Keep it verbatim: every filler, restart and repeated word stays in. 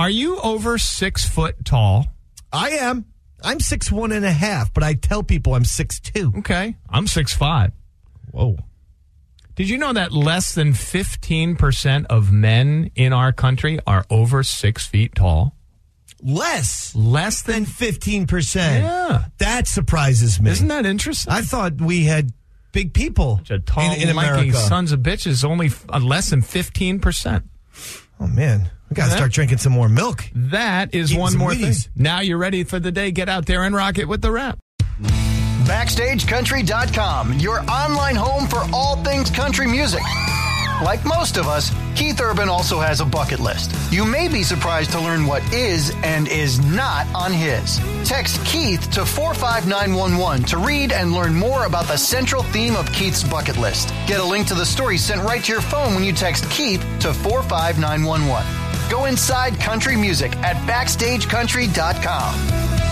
Are you over six foot tall? I am. I'm six one and a half, but I tell people I'm six two. Okay. I'm six five. Whoa. Did you know that less than fifteen percent of men in our country are over six feet tall? Less. Less than Than fifteen percent. Yeah. That surprises me. Isn't that interesting? I thought we had big people A tall, in, in lanky America. sons of bitches, only f- uh, less than fifteen percent. Oh, man. We got to Yeah. start drinking some more milk. That is Eating one some more Wheaties. thing. Now you're ready for the day. Get out there and rock it with the rap. Backstage Country dot com, your online home for all things country music. Like most of us, Keith Urban also has a bucket list. You may be surprised to learn what is and is not on his. Text Keith to four five nine one one to read and learn more about the central theme of Keith's bucket list. Get a link to the story sent right to your phone when you text Keith to four five nine one one. Go inside country music at Backstage Country dot com.